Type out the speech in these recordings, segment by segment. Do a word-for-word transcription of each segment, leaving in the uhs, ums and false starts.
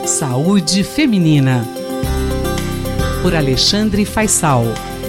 Saúde Feminina, por Alexandre Faisal.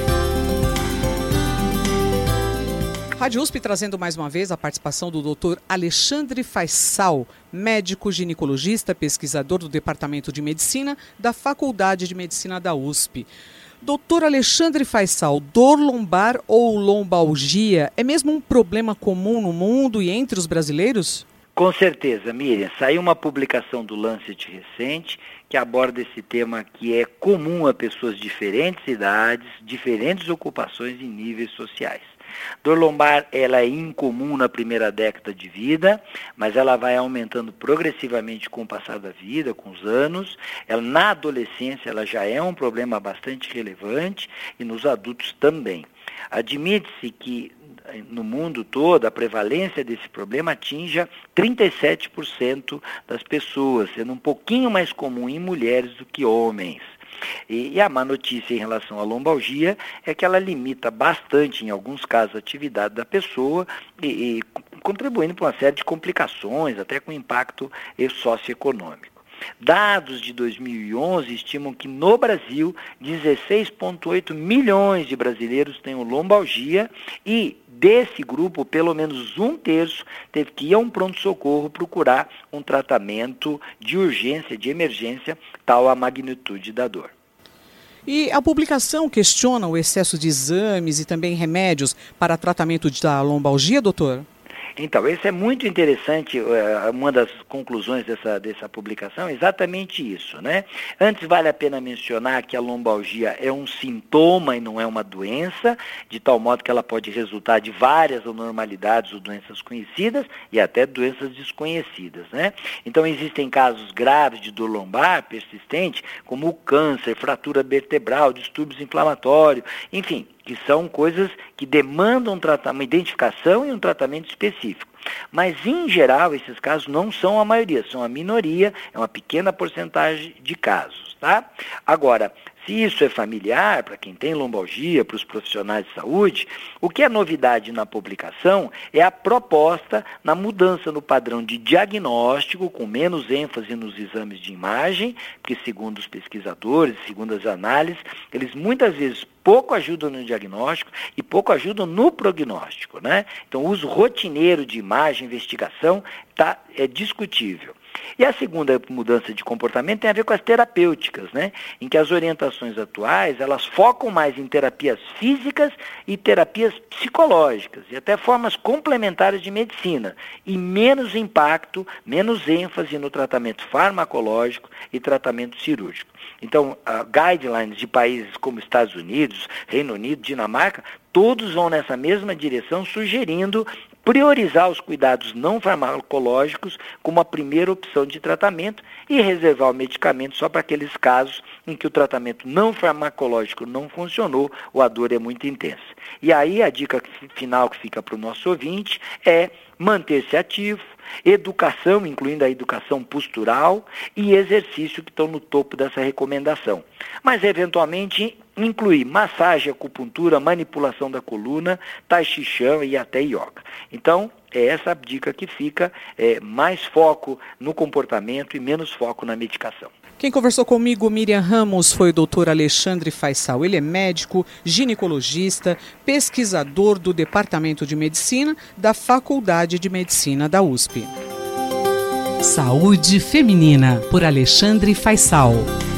Rádio U S P trazendo mais uma vez a participação do doutor Alexandre Faisal, médico ginecologista, pesquisador do Departamento de Medicina da Faculdade de Medicina da U S P. doutor Alexandre Faisal, dor lombar ou lombalgia é mesmo um problema comum no mundo e entre os brasileiros? Com certeza, Miriam. Saiu uma publicação do Lancet recente que aborda esse tema que é comum a pessoas de diferentes idades, diferentes ocupações e níveis sociais. Dor lombar, ela é incomum na primeira década de vida, mas ela vai aumentando progressivamente com o passar da vida, com os anos. Ela, na adolescência, ela já é um problema bastante relevante e nos adultos também. Admite-se que no mundo todo a prevalência desse problema atinja trinta e sete por cento das pessoas, sendo um pouquinho mais comum em mulheres do que homens. E, e a má notícia em relação à lombalgia é que ela limita bastante, em alguns casos, a atividade da pessoa e, e contribuindo para uma série de complicações, até com impacto socioeconômico. Dados de dois mil e onze estimam que no Brasil dezesseis vírgula oito milhões de brasileiros têm lombalgia e desse grupo pelo menos um terço teve que ir a um pronto-socorro procurar um tratamento de urgência, de emergência, tal a magnitude da dor. E a publicação questiona o excesso de exames e também remédios para tratamento da lombalgia, doutor? Então, isso é muito interessante, uma das conclusões dessa, dessa publicação é exatamente isso, né? Antes vale a pena mencionar que a lombalgia é um sintoma e não é uma doença, de tal modo que ela pode resultar de várias anormalidades ou doenças conhecidas e até doenças desconhecidas, né? Então, existem casos graves de dor lombar persistente, como o câncer, fratura vertebral, distúrbios inflamatórios, enfim, que são coisas que demandam um tratamento, uma identificação e um tratamento específico. Mas, em geral, esses casos não são a maioria, são a minoria, é uma pequena porcentagem de casos, tá? Agora, se isso é familiar, para quem tem lombalgia, para os profissionais de saúde, o que é novidade na publicação é a proposta na mudança no padrão de diagnóstico, com menos ênfase nos exames de imagem, porque segundo os pesquisadores, segundo as análises, eles muitas vezes pouco ajudam no diagnóstico e pouco ajudam no prognóstico, né? Então, o uso rotineiro de imagem, investigação, tá, é discutível. E a segunda mudança de comportamento tem a ver com as terapêuticas, né? Em que as orientações atuais, elas focam mais em terapias físicas e terapias psicológicas, e até formas complementares de medicina, e menos impacto, menos ênfase no tratamento farmacológico e tratamento cirúrgico. Então, uh, guidelines de países como Estados Unidos, Reino Unido, Dinamarca, todos vão nessa mesma direção, sugerindo priorizar os cuidados não farmacológicos como a primeira opção de tratamento e reservar o medicamento só para aqueles casos em que o tratamento não farmacológico não funcionou ou a dor é muito intensa. E aí a dica final que fica para o nosso ouvinte é manter-se ativo, educação, incluindo a educação postural e exercício que estão no topo dessa recomendação. Mas, eventualmente, incluir massagem, acupuntura, manipulação da coluna, tai chi chuan e até yoga. Então, é essa a dica que fica, é, mais foco no comportamento e menos foco na medicação. Quem conversou comigo, Miriam Ramos, foi o doutor Alexandre Faisal. Ele é médico, ginecologista, pesquisador do Departamento de Medicina da Faculdade de Medicina da U S P. Saúde Feminina, por Alexandre Faisal.